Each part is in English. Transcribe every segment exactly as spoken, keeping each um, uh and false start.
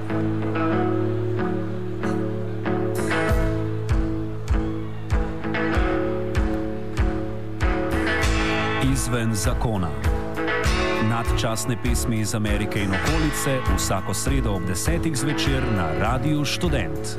Izven zakona. Nadčasne pesmi iz Amerike in okolice vsako sredo ob desetih zvečer na Radiu Študent.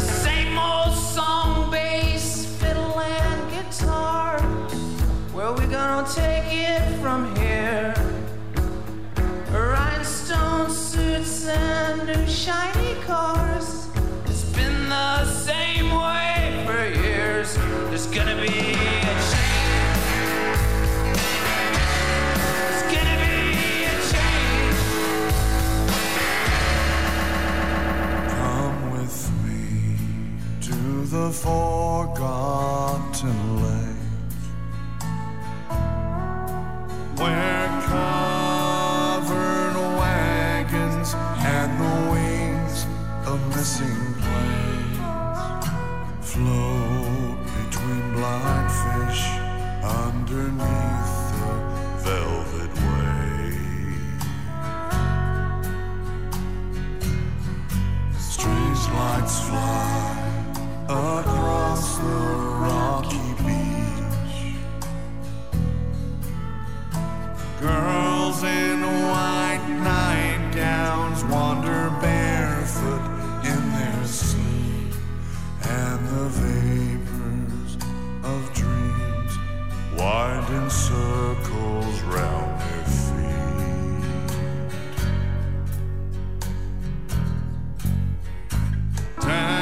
The forgotten lake, where covered wagons and the wings of missing planes float between blackfish underneath the velvet wave. Strange lights fly across the rocky beach. Girls in white nightgowns wander barefoot in their sleep, and the vapors of dreams wind in circles round their feet. Down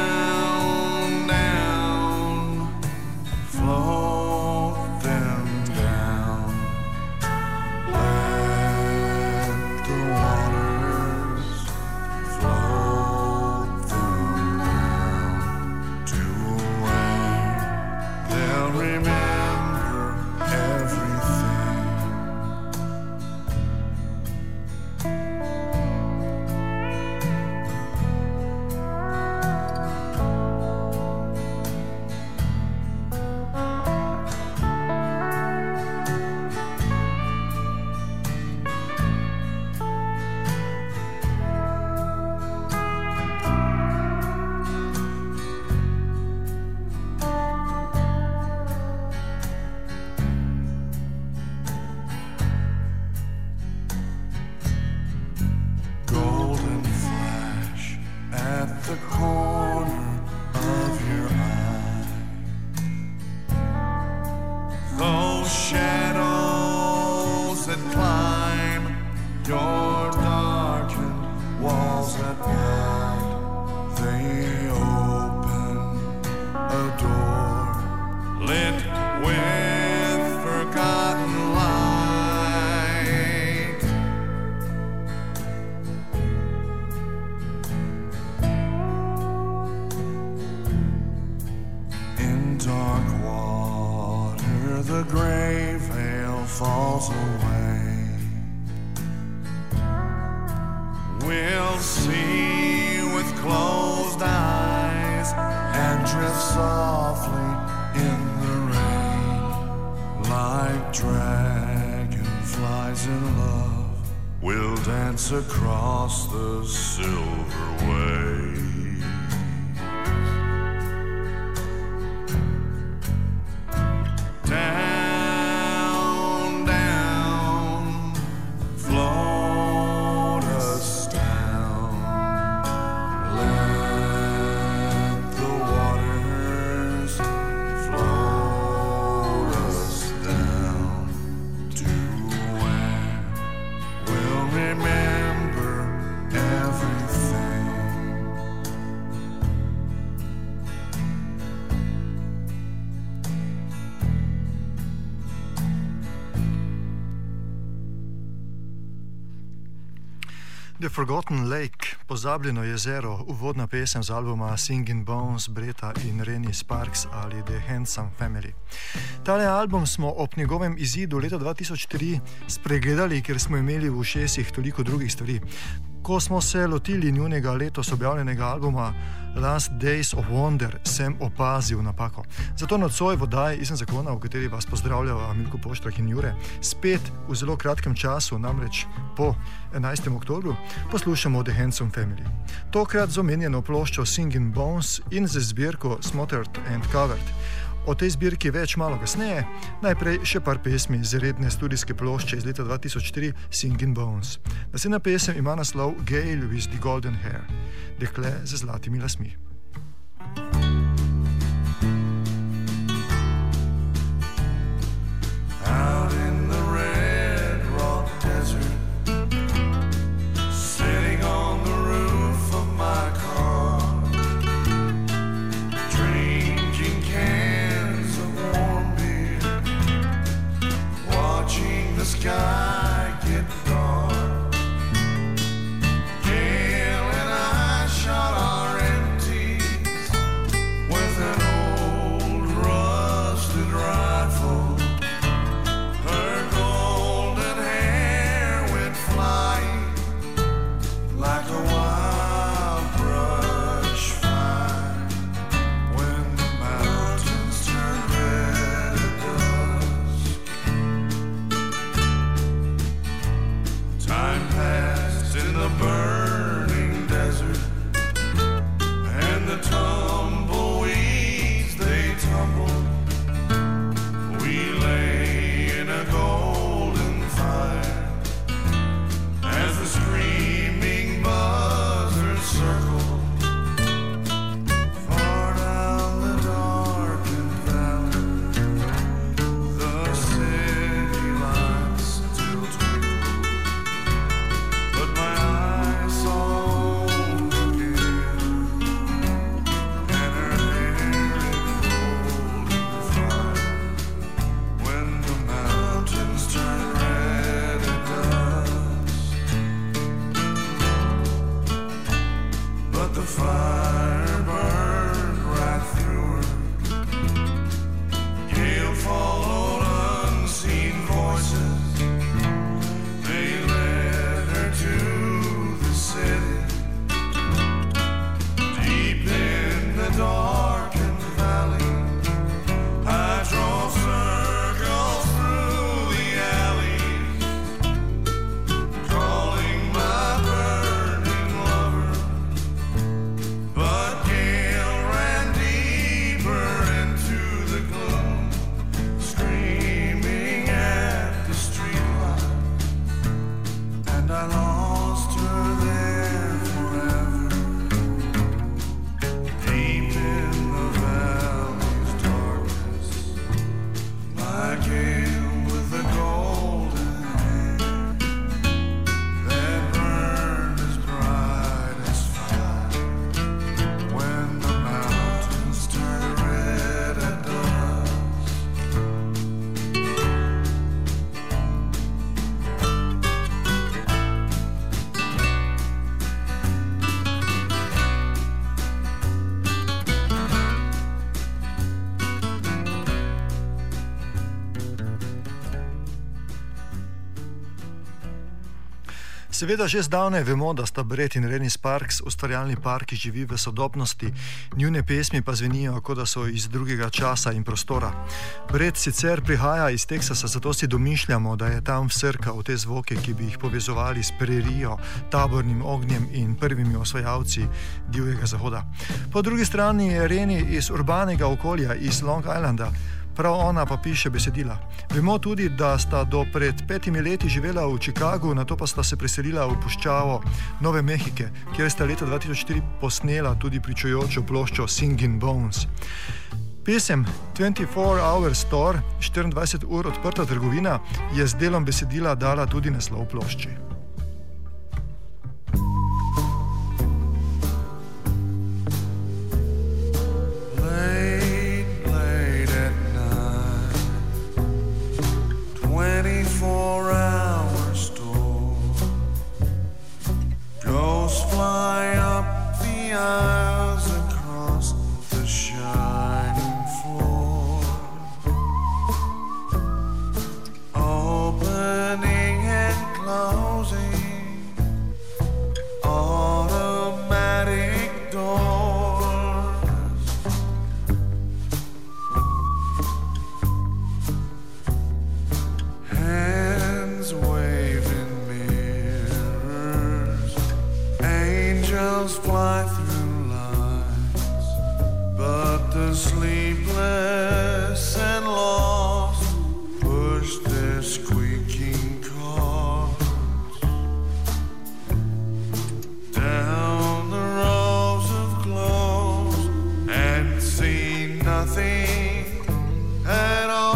across the silver waves. Down, down, float us down. Let the waters float us down to where we'll remember everything. The Forgotten Lake, Pozabljeno jezero, uvodna pesem z albuma Singing Bones, Breta in Rennie Sparks ali The Handsome Family. Tale album smo ob njegovem izidu leta dva tisoč tri spregledali, ker smo imeli v ušesih toliko drugih stvari. Ko smo se lotili njunega letos objavljenega albuma Last Days of Wonder, sem opazil napako. Zato nocoj v oddaji Izven zakona, v kateri vas pozdravljava Milko Poštrak in Jure, spet v zelo kratkem času, namreč po enajstem oktobru, poslušamo The Handsome Family. Tokrat z omenjeno ploščo Singing Bones in z zbirko Smothered and Covered. O tej zbirki več malo kasneje, najprej še par pesmi z redne studijske plošče iz leta dva tisoč tri Singing Bones. Naslednja pesem ima naslov Gail with the Golden Hair, dekle z zlatimi lasmi. Out in the red rock desert, sitting on the roof of my car, drinking cans of warm beer, watching the sky get dark. Gail and I shot our empties with an old rusted rifle. Like a wild brush fire when the mountains turn red at dusk. Time passed in the burning desert, and the tumbleweeds they tumbled. We lay in a golden fire as the screaming buzzards circled far down the darkened valley. The city lights still twinkled, but my eyes saw the Gail and her hair in golden fire when the mountains turned red at dusk. But the fire burned right through her. Gail followed unseen voices. They led her to the city. Deep in the darkened valley, I drove circles through the alleys, calling my burning lover. But Gail ran deeper into the gloom, screaming at the streetlight, and I lost her there forever. Deep in the valley's darkness, my Gail with the golden hair that burned as bright as fire when the mountains turn red at dusk. Seveda že zdavnaj vemo, da sta Brett in Rennie Sparks ustvarjalni par, ki živi v sodobnosti, njune pesmi pa zvenijo, kot da so iz drugega časa in prostora. Brett sicer prihaja iz Teksasa, zato si domišljamo, da je tam vsrkal te zvoke, ki bi jih povezovali s prerijo, tabornim ognjem in prvimi osvajalci divjega zahoda. Po drugi strani je Rennie iz urbanega okolja, iz Long Islanda, prav ona pa piše besedila. Vemo tudi, da sta do pred petimi leti živela v Chicagu, nato pa sta se preselila v puščavo Nove Mehike, kjer sta leta dva tisoč štiri posnela tudi pričujočo ploščo Singing Bones. Pesem dvajset-štiri hour store, štiriindvajset ur odprta trgovina, je z delom besedila dala tudi naslov plošči. twenty-four hour store goes fly up the aisles across the shining floor, opening and closing automatic doors. Hands waving mirrors, angels angels fly through lines, but the sleepless and lost push their squeaking carts down the rows of clothes and see nothing at all.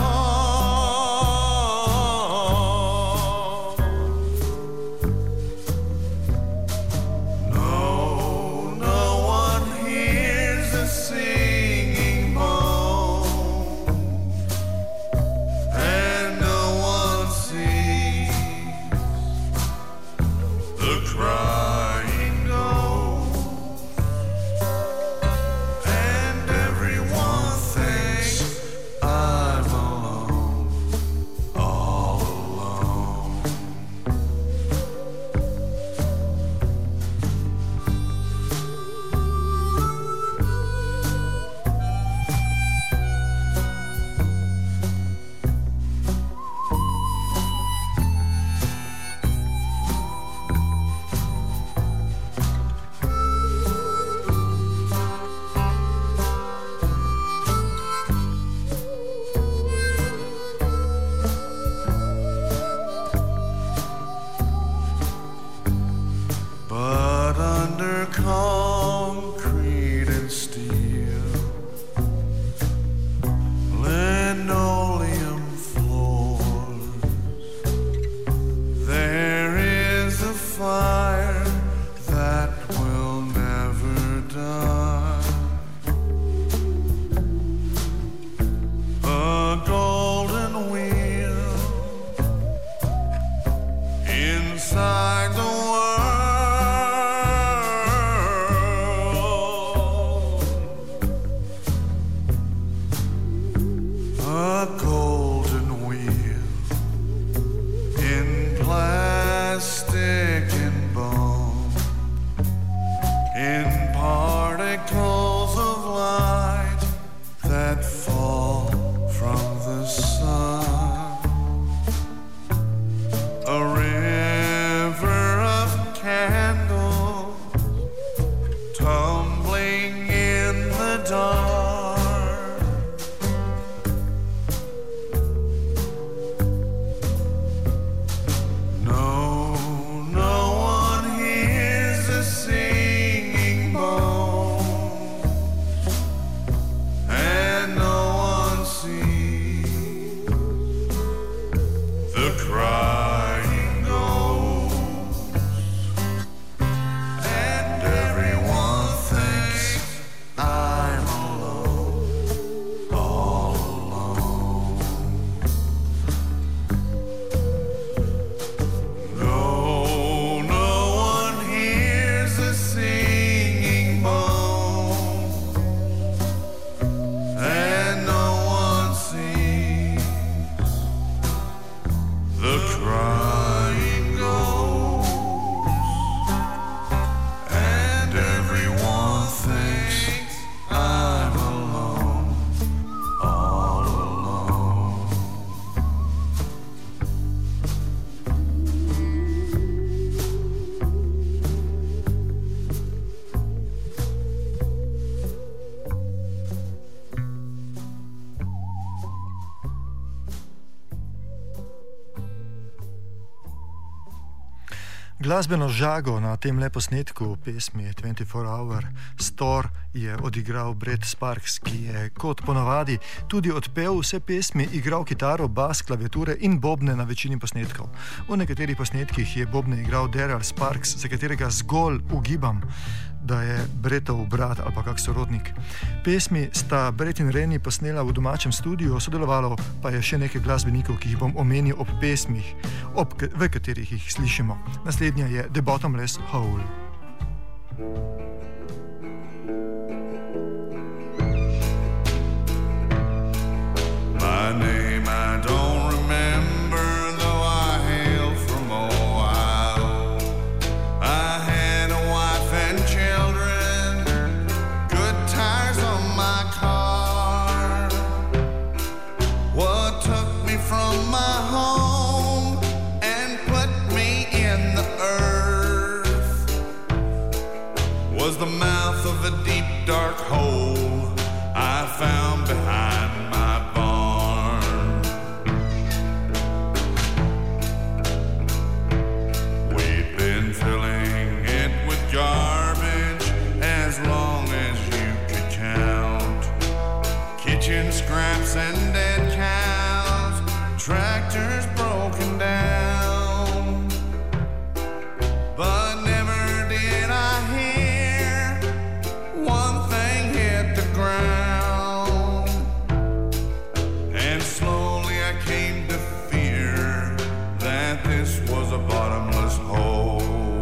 Glasbeno žago na tem leposnetku pesmi dvajset hour Store je odigral Brett Sparks, ki je kot ponavadi tudi odpel vse pesmi, igral kitaro, bas, klaviature in bobne na večini posnetkov. V nekaterih posnetkih je bobne igral Daryl Sparks, za katerega zgolj ugibam, da je Brettov brat ali pa kak sorodnik. Pesmi sta Brett in Rennie posnela v domačem studiu, sodelovalo pa je še nekaj glasbenikov, ki jih bom omenil ob pesmih, ob, v katerih jih slišimo. Naslednja je The Bottomless Hole. My name I don't remember, though I hail from Ohio. I had a wife and children, good tires on my car. What took me from my home and put me in the earth was the mouth of a deep dark hole I found behind my barn. We've been filling it with garbage as long as you could count. Kitchen scraps and dead cows, tractors broken down. But never did I hear one thing hit the ground. And slowly I came to fear that this was a bottomless hole.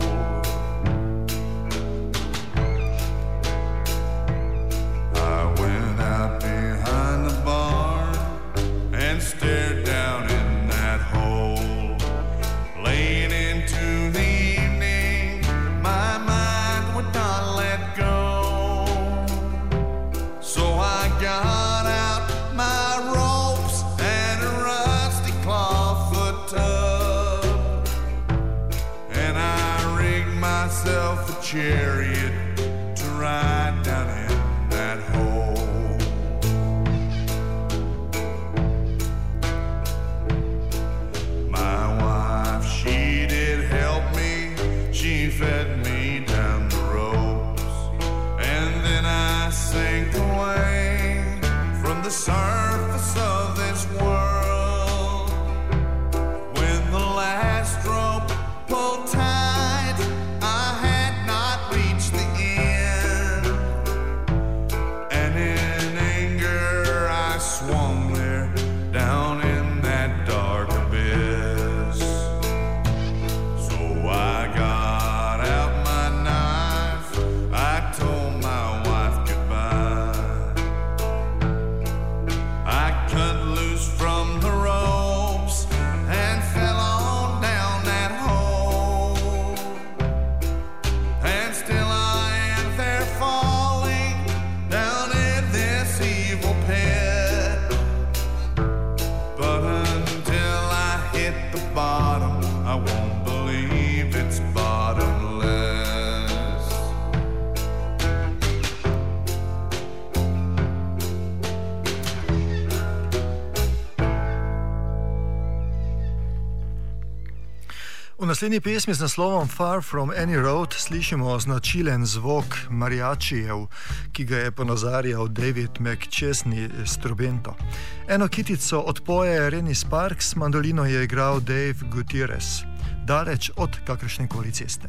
I went out behind the barn and stared down in that hole. Late into the evening, my mind would not let go. So I got out my ropes and a rusty clawfoot tub, and I rigged myself a chariot to ride down in that hole. My wife, she did help me. She fed me down the ropes, and then I sank away from the surface of this world. When the last rope pulled tight, I had not reached the end, and in anger I swung there down in that dark abyss. So I got out my knife, I told my wife goodbye. I cut loose from the ropes and fell on down that hole. And still I am there falling down in this evil pit. But until I hit the bottom, I won't believe it's bottomless. V naslednji pesmi z naslovom Far From Any Road slišimo značilen zvok mariačijev, ki ga je ponazarjal David McChesney s trobento. Eno kitico odpoje Rennie Sparks, mandolino je igral Dave Gutierrez, daleč od kakršnekoli ceste.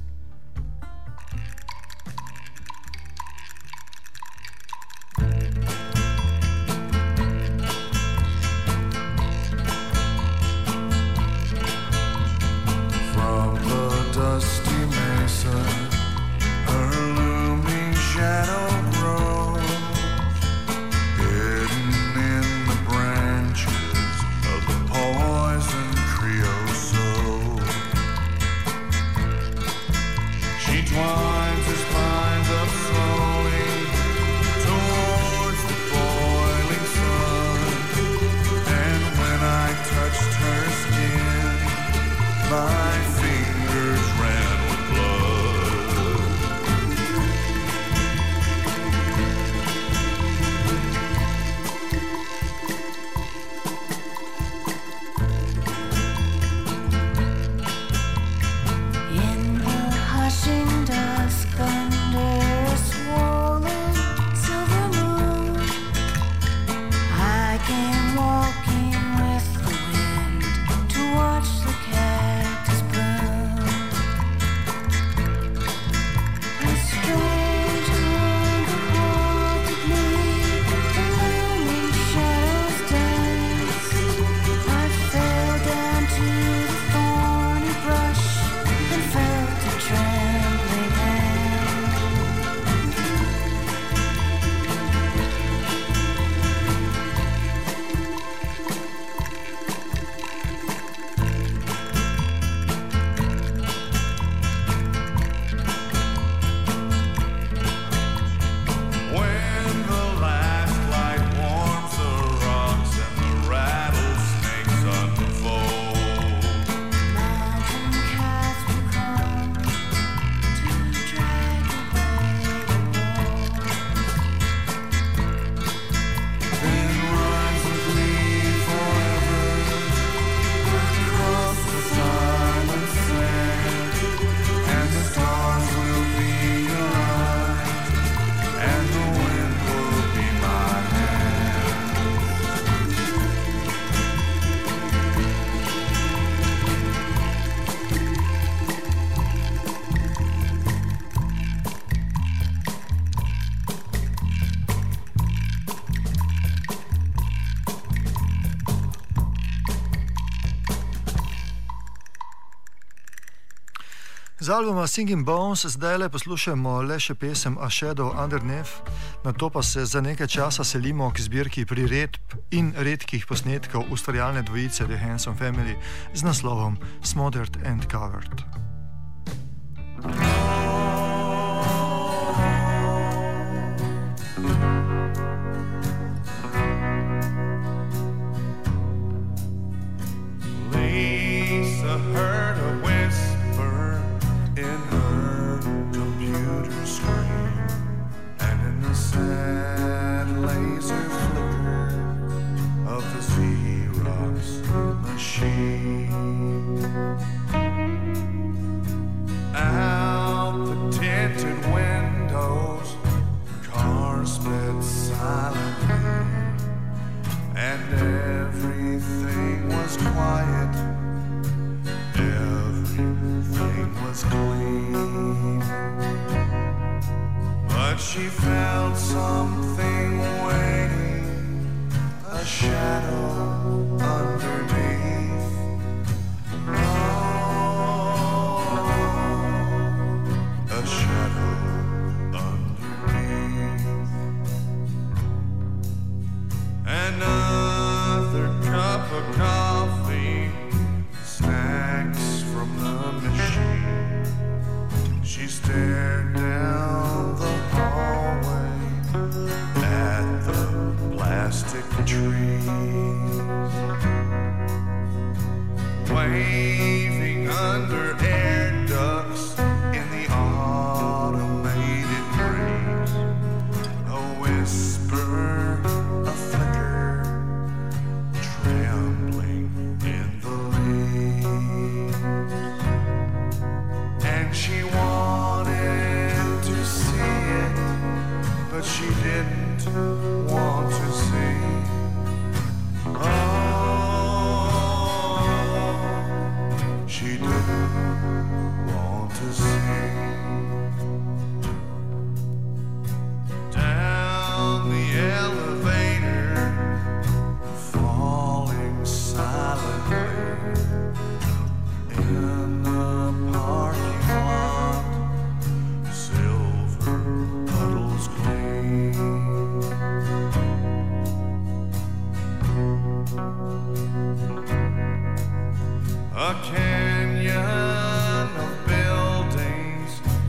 From the dusty mesa, her looming shadow grows, hidden in the branches of the poison creosote. She twines her spines up slowly towards the boiling sun, and when I touched her skin, my fingers ran with blood. In the hushing dusk under a swollen silver moon, I came walking with the wind to watch the cactus Z albuma Singing Bones zdaj le poslušamo le še pesem A Shadow Underneath, na to pa se za nekaj časa selimo k zbirki priredb in redkih posnetkov ustvarjalne dvojice The Handsome Family z naslovom Smothered and Covered. Lisa heard a whisper in her computer screen, and in the sad laser flicker of the Xerox machine. Out the tinted windows, cars sped silently, and everything was quiet, everything was clean. But she felt something waiting, a shadow underneath. Oh, a shadow underneath. Another cup of coffee, snacks from the machine. She stared down the hallway at the plastic trees, waving under air ducts in the automated breeze. A whisper, a flicker, trembling in the leaves. And she wanted to see it, but she didn't want to see. Oh, she didn't want to see. Down the elevator, falling silently in the parking lot, silver puddles gleam. A canyon of buildings,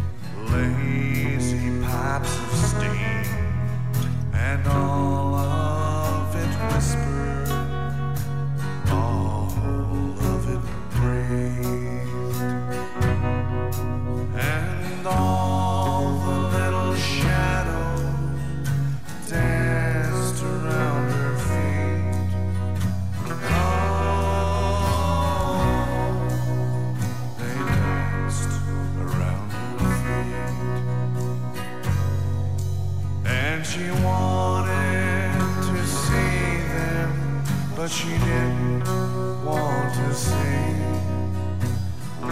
lazy pipes of steam, and all of it whispered, all of it breathed, and all the little shadows danced around her feet. Oh, they danced around her feet. And she wanted to see them, but she didn't want to see. Oh,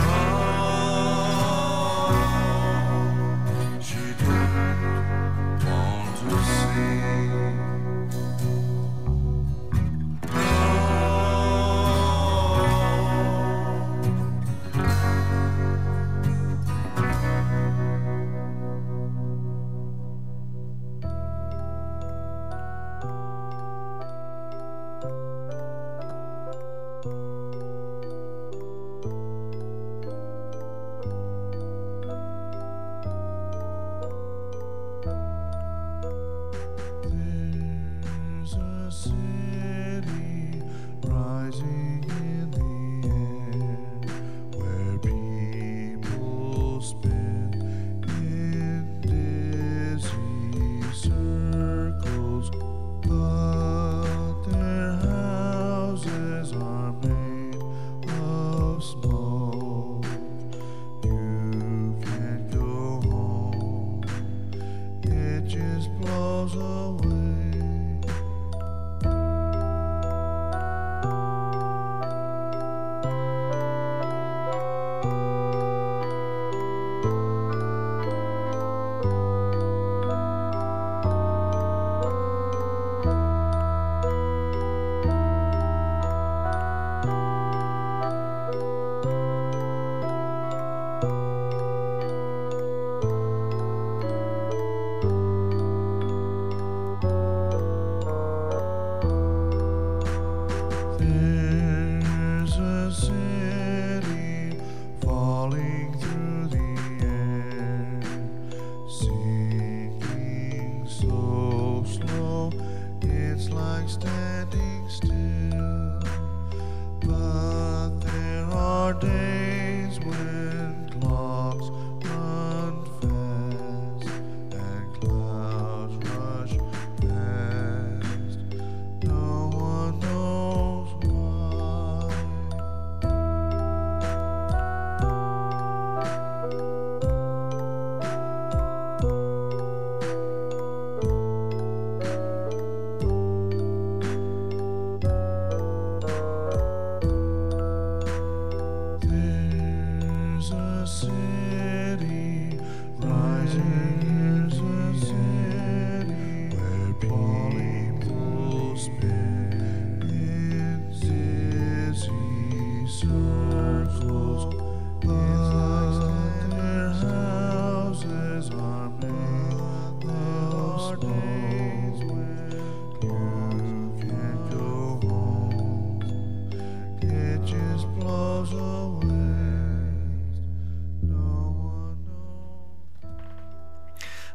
she didn't want to see. Oh,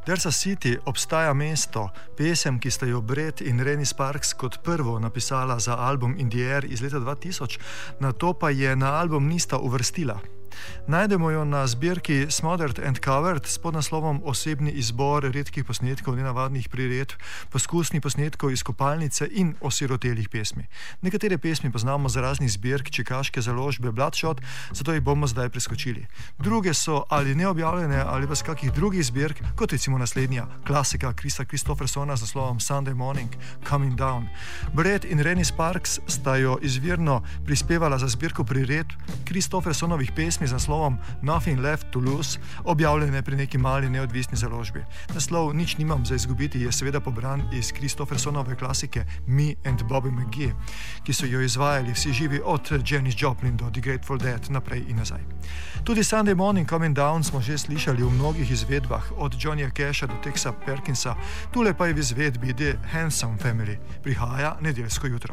There's a City, obstaja mesto, pesem, ki sta jo Brett in Rennie Sparks kot prvo napisala za album In the Air iz leta dva tisoč, nato pa je na album nista uvrstila. Najdemo jo na zbirki Smothered and Covered s podnaslovom Osebni izbor redkih posnetkov, nenavadnih priredb, poskusni posnetkov iz kopalnice in osirotelih pesmi. Nekatere pesmi poznamo z raznih zbirk čikaške založbe Bloodshot, zato jih bomo zdaj preskočili. Druge so ali neobjavljene ali pa z kakih drugih zbirk, kot recimo naslednja, klasika Chrisa Christophersona z naslovom Sunday Morning, Coming Down. Brett in Rennie Sparks sta jo izvirno prispevala za zbirko priredb Christophersonovih pesmi z naslovom Nothing Left to Lose, objavljene pri neki mali neodvisni založbi. Naslov Nič nimam za izgubiti je seveda pobran iz Christophersonove klasike Me and Bobby McGee, ki so jo izvajali vsi živi od Janis Joplin do The Grateful Dead naprej in nazaj. Tudi Sunday Morning Coming Down smo že slišali v mnogih izvedbah, od Johnnyja Casha do Texa Perkinsa, tule pa je v izvedbi The Handsome Family. Prihaja nedeljsko jutro.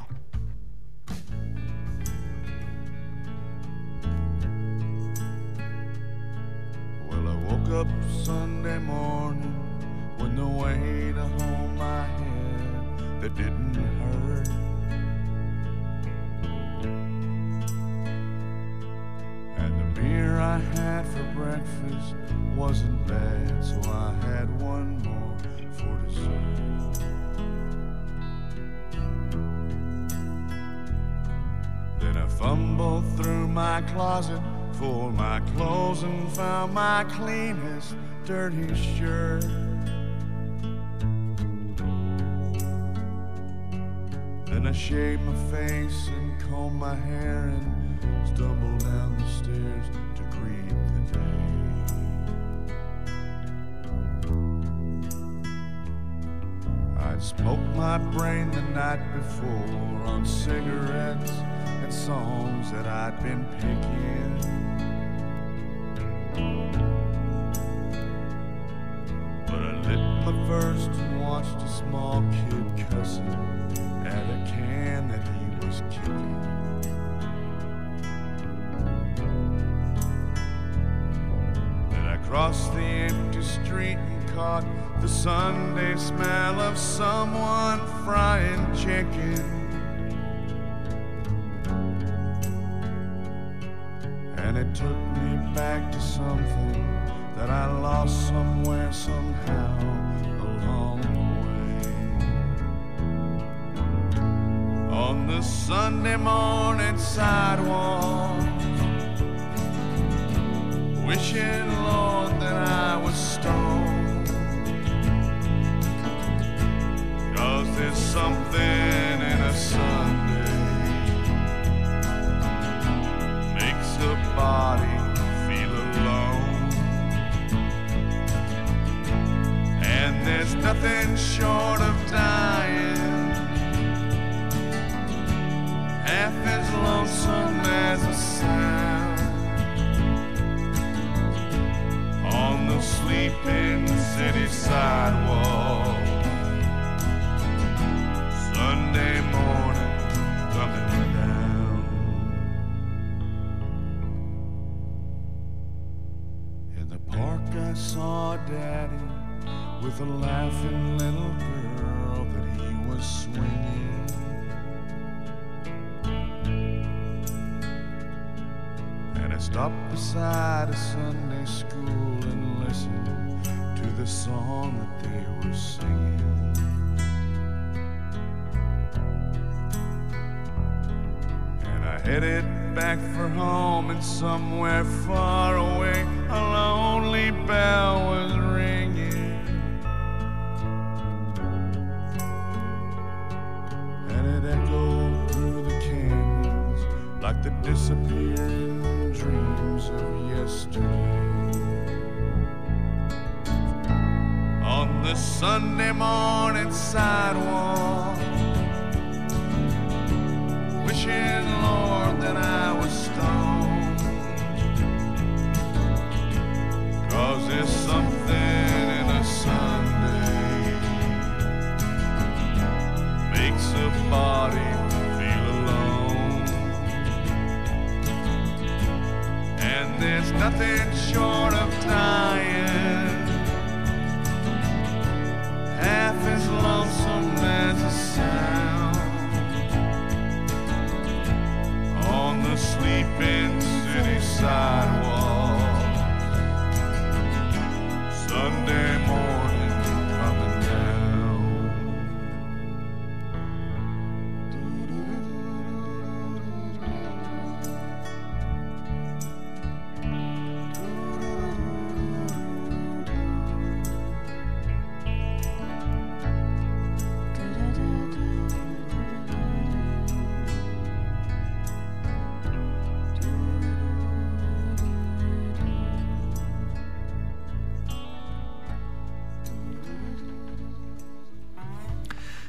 Well, I woke up Sunday morning when the weight of home my head that didn't hurt. And the beer I had for breakfast wasn't bad, so I had one more for dessert. Then I fumbled through my closet for my clothes and found my cleanest, dirty shirt. Then I shaved my face and combed my hair and stumbled down the stairs to greet the day. I'd smoked my brain the night before on cigarettes and songs that I'd been picking. But I lit my first and watched a small kid cussing at a can that he was kicking. Then I crossed the empty street and caught the Sunday smell of someone frying chicken. And it took me back to something that I lost somewhere, somehow, along the way. On the Sunday morning sidewalk, wishing, Lord, that I was stoned. 'Cause there's something in a Sunday makes a body feel alone. And there's nothing short of dying half as lonesome as a sound on the sleeping city sidewalk. Sunday morning coming down. In the park I saw Daddy with a laughing little girl that he was swinging. And I stopped beside a Sunday school and listened to the song that they were singing. And I headed back for home, and somewhere far away a lonely bell was ringing. And it echoed through the canyons like the disappearing dreams of yesterday. On the Sunday morning sidewalk, wishing, Lord, that I was stoned. 'Cause there's something in a Sunday makes a body feel alone. And there's nothing short of dying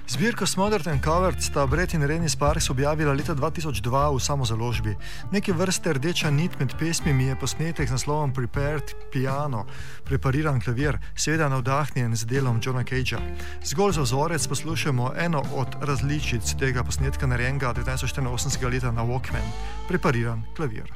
Zbirko Smothered and Covered sta Brett in Rennie Sparks objavila leta dva tisoč dva v samozaložbi. Neke vrste rdeča nit med pesmimi je posnetek z naslovom Prepared Piano, prepariran klavir, seveda navdahnjen z delom Johna Cagea. Zgolj za vzorec poslušamo eno od različic tega posnetka narejenega devetnajststo štiriinosemdesetega leta na Walkman, prepariran klavir.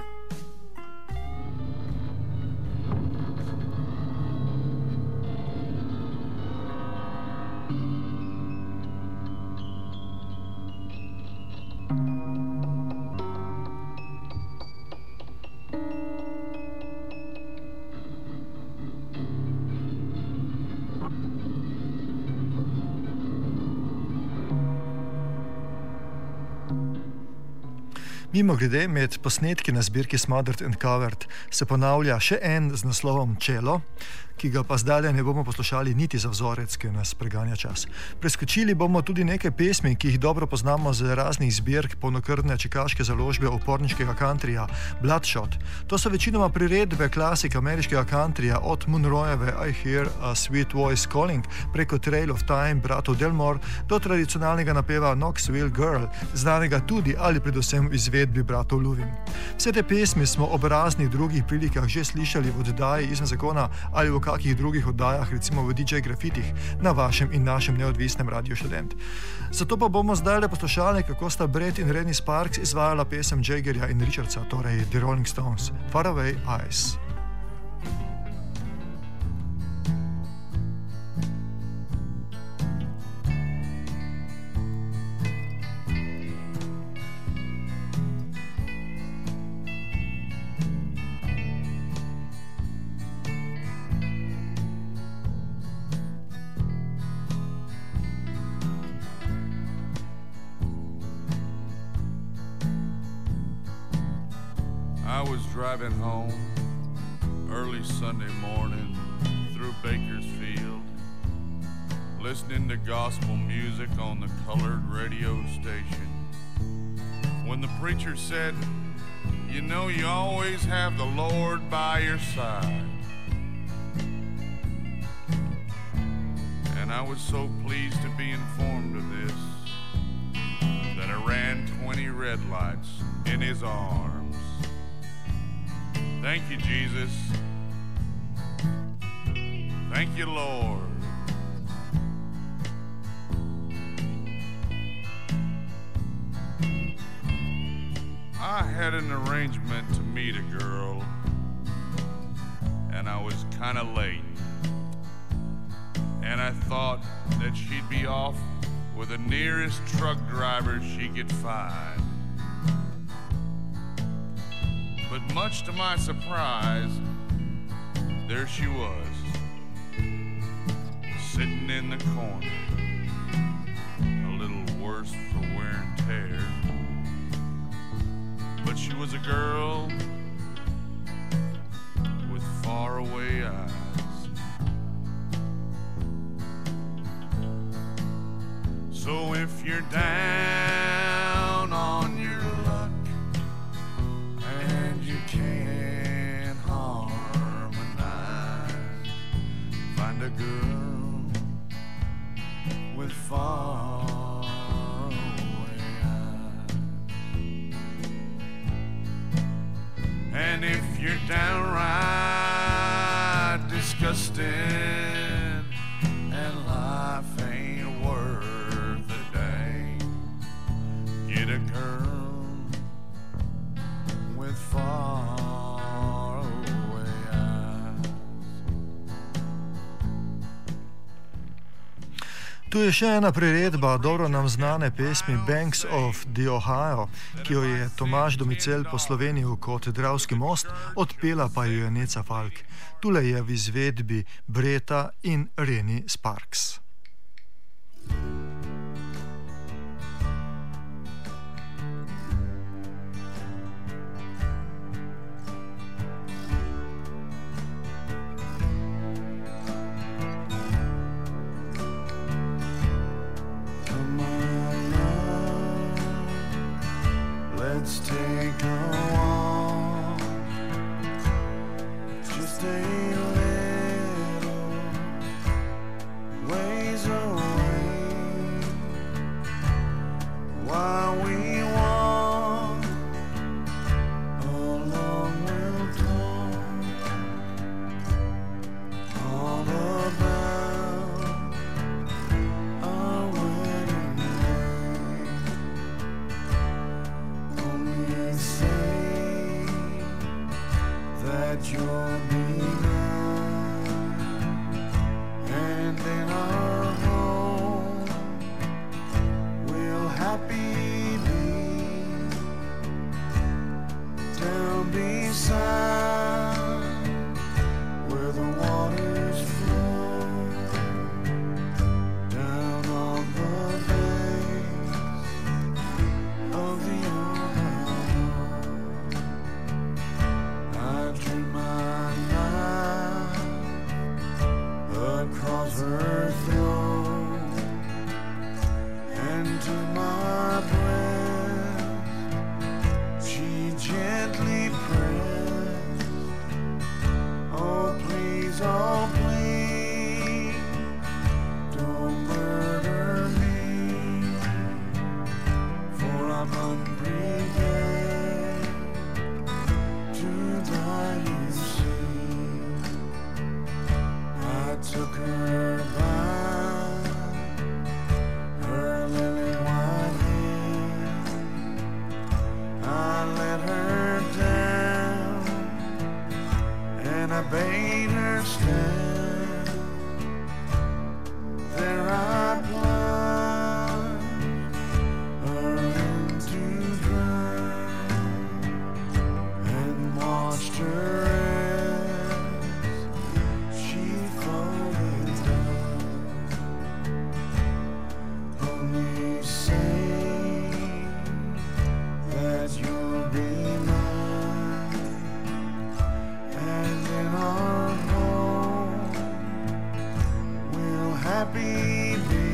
Mimo grede, med posnetki na zbirki Smothered and Covered se ponavlja še en z naslovom Cello, ki ga pa zdaj ne bomo poslušali niti za vzorec, ki nas preganja čas. Preskočili bomo tudi nekaj pesmi, ki jih dobro poznamo z raznih zbirk polnokrvne čikaške založbe uporniškega countryja Bloodshot. To so večinoma priredbe klasik ameriškega countryja od Monroejeve I Hear a Sweet Voice Calling preko Trail of Time bratov Delmore do tradicionalnega napeva Knoxville Girl, znanega tudi ali predvsem v izvedbi bratov Luvin. Vse te pesmi smo ob raznih drugih prilikah že slišali v oddaji Izven zakona ali v kakih drugih oddajah, recimo v D J Grafitih na vašem in našem neodvisnem Radiu Študent. Zato pa bomo zdaj le poslušali, kako sta Brett in Rennie Sparks izvajala pesem Jaggerja in Richardsa, torej The Rolling Stones, Faraway Eyes. I was driving home early Sunday morning through Bakersfield, listening to gospel music on the colored radio station, when the preacher said, "You know, you always have the Lord by your side." And I was so pleased to be informed of this that I ran twenty red lights in his arms. Thank you, Jesus. Thank you, Lord. I had an arrangement to meet a girl, and I was kind of late. And I thought that she'd be off with the nearest truck driver she could find. But much to my surprise, there she was, sitting in the corner, a little worse for wear and tear. But she was a girl with faraway eyes. So if you're down on your luck and you can't harmonize, find a girl with faraway eyes. And if you're downright disgusted and life ain't worth a dang, get a girl with faraway eyes. Tu je še ena priredba dobro nam znane pesmi Banks of the Ohio, ki jo je Tomaž Domicel poslovenil kot Dravski most, odpela pa jo je Neca Falk. Tule je v izvedbi Bretta in Rennie Sparks. Let's take a walk, just a little way draws her throne, and to my breast she gently pressed. Oh please, oh please, don't murder me, for I'm unprepared to die, you see. I took her by her lily white hand, I let her down, and I bade her stand. There I plunged her into drown, and watched her as she floated down. Only say that you'll be mine, and in our home we'll happy be,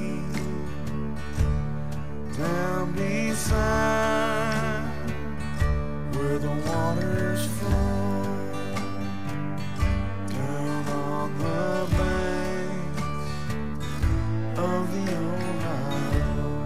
down beside where the waters flow, down on the banks of the Ohio.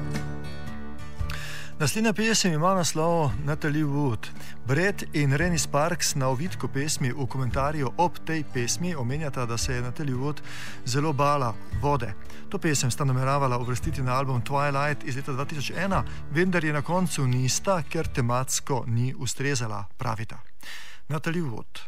Naslednja pesem ima naslov Natalie Wood. Brett in Rennie Sparks na ovitku pesmi v komentarju ob tej pesmi omenjata, da se je Natalie Wood zelo bala vode. To pesem sta nameravala uvrstiti na album Twilight iz leta dva tisoč ena, vendar je na koncu nista, ker tematsko ni ustrezala, pravita. Natalie Wood.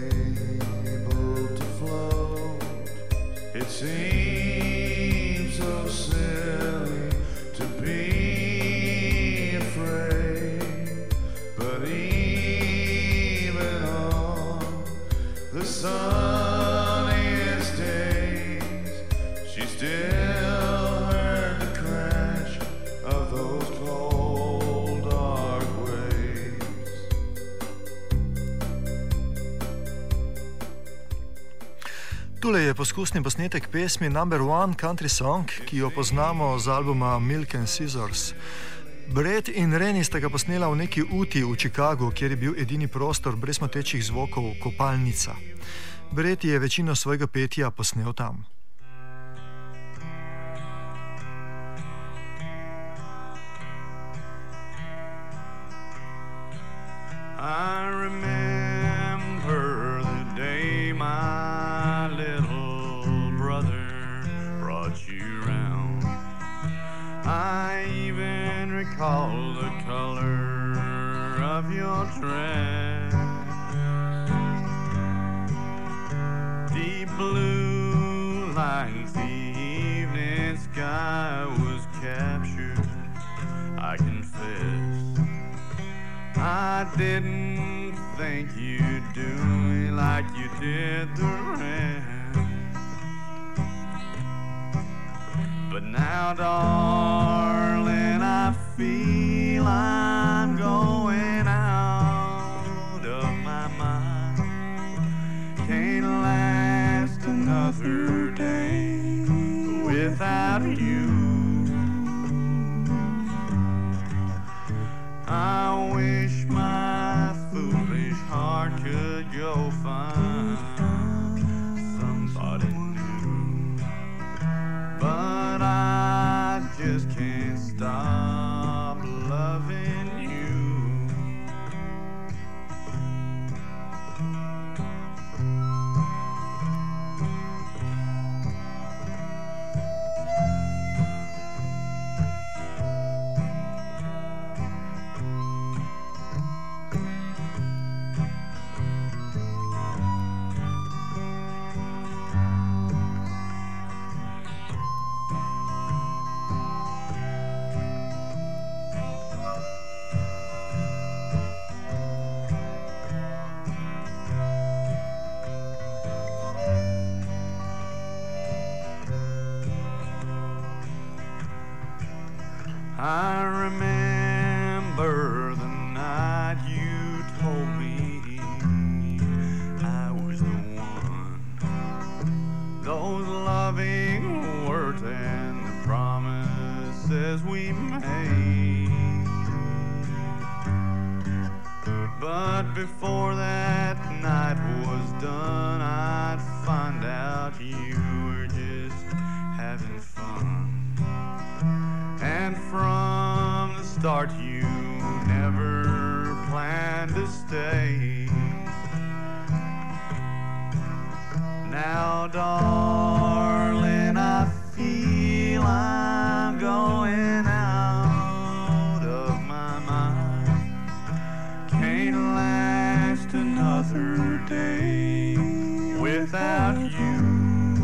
It seems so je poskusni posnetek pesmi Number One Country Song, ki jo poznamo z albuma Milk and Scissors. Brett in Rennie sta ga posnela v neki uti v Chicagu, kjer je bil edini prostor brez motečih zvokov kopalnica. Brett je večino svojega petja posnel tam. I remember the day my little brother brought you round. I even recall the color of your dress. Deep blue like the evening sky was captured, I confess. I didn't think you'd do me like you did the rest. But now, darling, I feel I'm going out of my mind. Can't last another day without you. I wish my foolish heart could go find somebody new, but I just can't stop loving you. I remember the night you told me I was the one. Those loving words and the promises we made. But before that night was done, I'd find out you were just having fun. And from the start you never planned to stay. Now, darling, I feel I'm going out of my mind. Can't last another day without you.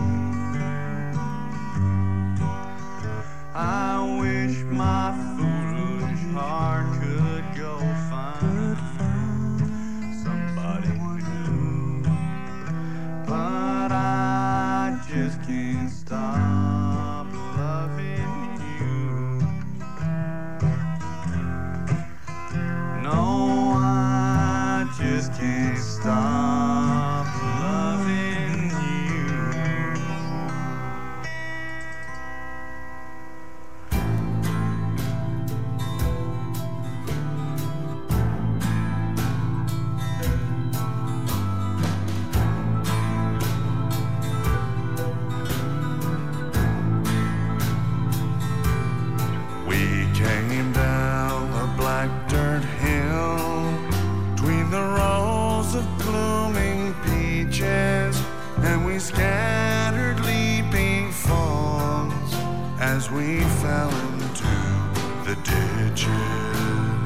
I wish my foolish heart could go find somebody new, but I just can't stop loving you. No, I just can't stop loving you. As we fell into the ditches,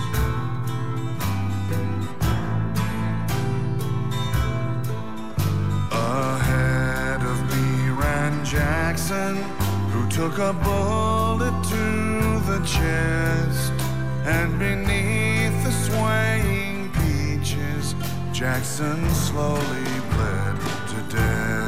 ahead of me ran Jackson, who took a bullet to the chest, and beneath the swaying peaches, Jackson slowly bled to death.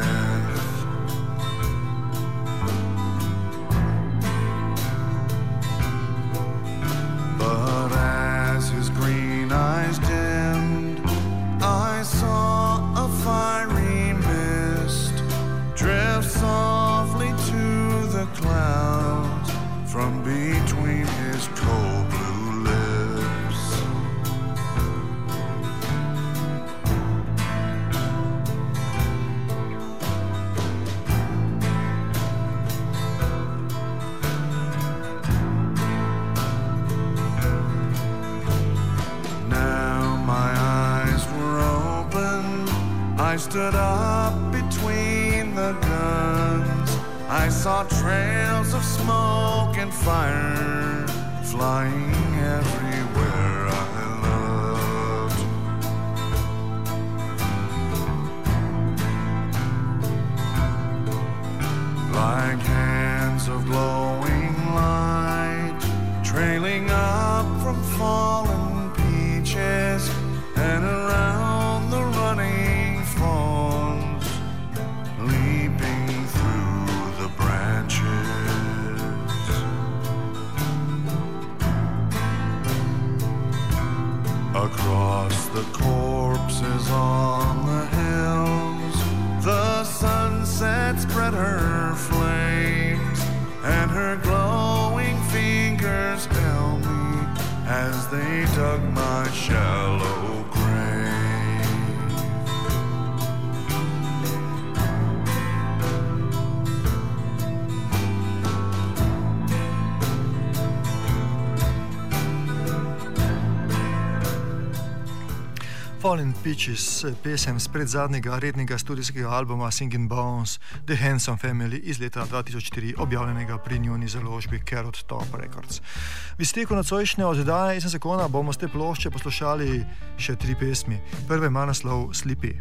I stood up between the guns. I saw trails of smoke and fire flying everywhere I loved. Like hands of glowing light trailing up from fallen peaches and around the running fawns, leaping through the branches. Across the corpses on the hills, the sunset spread her flames, and her glowing fingers held me as they dug my shallow grave. Fallen Peaches, pesem z predzadnjega rednega studijskega albuma Singing Bones, The Handsome Family iz leta dva tisoč štiri, objavljenega pri njuni založbi Carrot Top Records. V izteku nocojšnje oddaje Izven zakona bomo z te plošče poslušali še tri pesmi. Prva ima naslov Sleepy.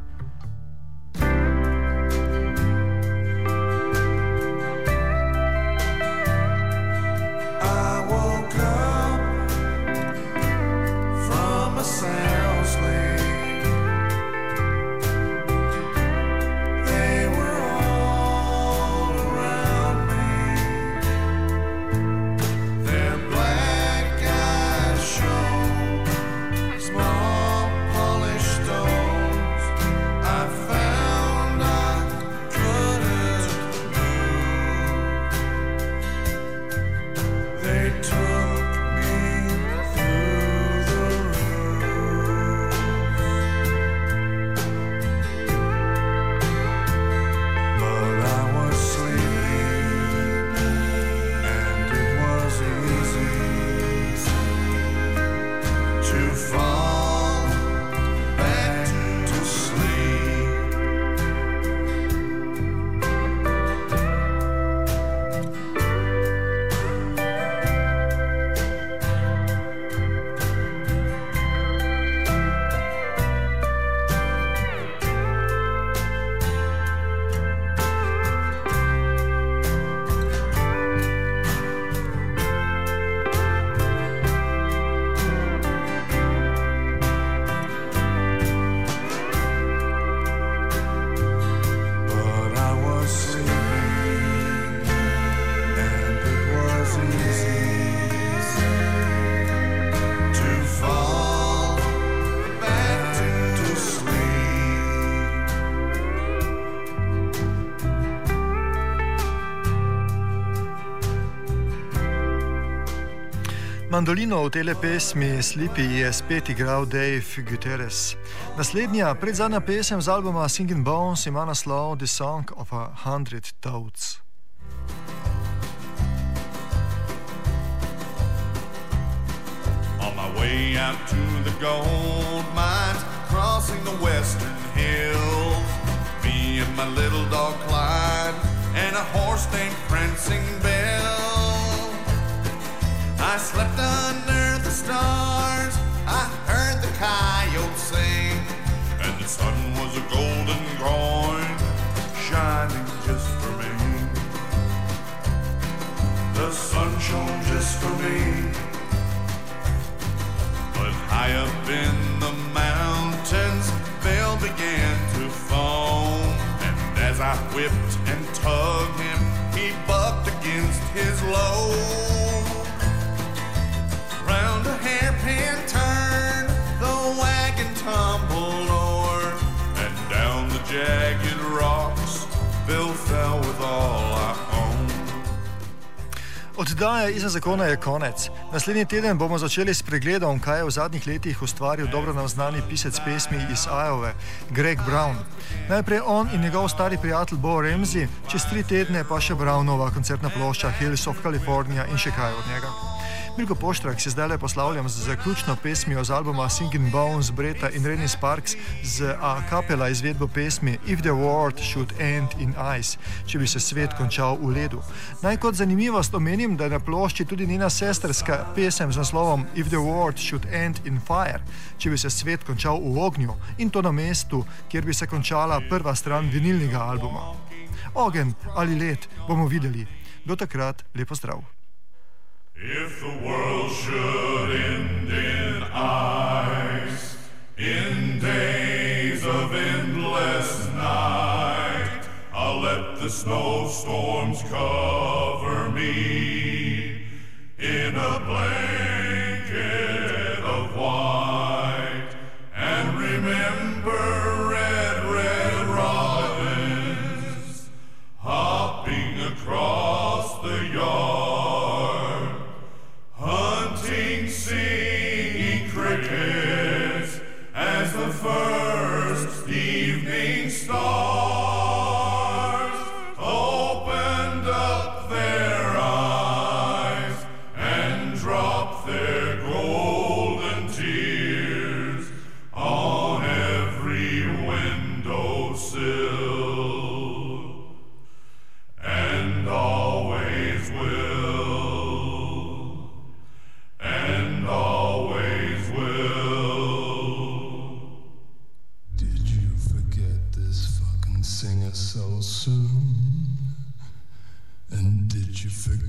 Mandolino v tele pesmi Sleepy je spet igral Dave Gutierrez. Naslednja, predzadnja pesem z albuma Singing Bones ima naslov The Song of a Hundred Toads. On my way out to the gold mines, crossing the western hills, me and my little dog Clyde, and a horse named Prancing Bill. I slept under the stars, I heard the coyotes sing, and the sun was a golden coin, shining just for me. The sun shone just for me. But high up in the mountains, Bill began to foam, and as I whipped and tugged him, he bucked against his load. Round a hairpin turn, the wagon tumbled o'er, and down the jagged rocks, Bill fell with all I owned. Oddaja Izven zakona je konec. Naslednji teden bomo začeli s pregledom, kaj je v zadnjih letih ustvaril dobro nam znani pisec pesmi iz Iowa, Greg Brown. Najprej on in njegov stari prijatelj Bo Ramsey, čez tri tedne pa še Brownova koncertna plošča Hills of California in še kaj od njega. Milko Poštrak se zdaj le poslavljam z zaključno pesmijo z albuma Singing Bones Bretta in Rennie Sparks z a cappella izvedbo pesmi If the World Should End in Ice, če bi se svet končal v ledu. Naj kot zanimivost omenim, da je na plošči tudi njena sestrska pesem z naslovom If the World Should End in Fire, če bi se svet končal v ognju, in to na mestu, kjer bi se končala prva stran vinilnega albuma. Ogen ali led bomo videli. Do takrat lepo zdrav. If the world should end in ice, in days of endless night, I'll let the snowstorms cover me in a blanket of white, and remember red, red robins hopping across the yard, hunting, singing crickets as the first evening stars opened up their eyes and dropped their golden tears on every windowsill, and always will, and always will. Did you forget this fucking singer so soon? And did you forget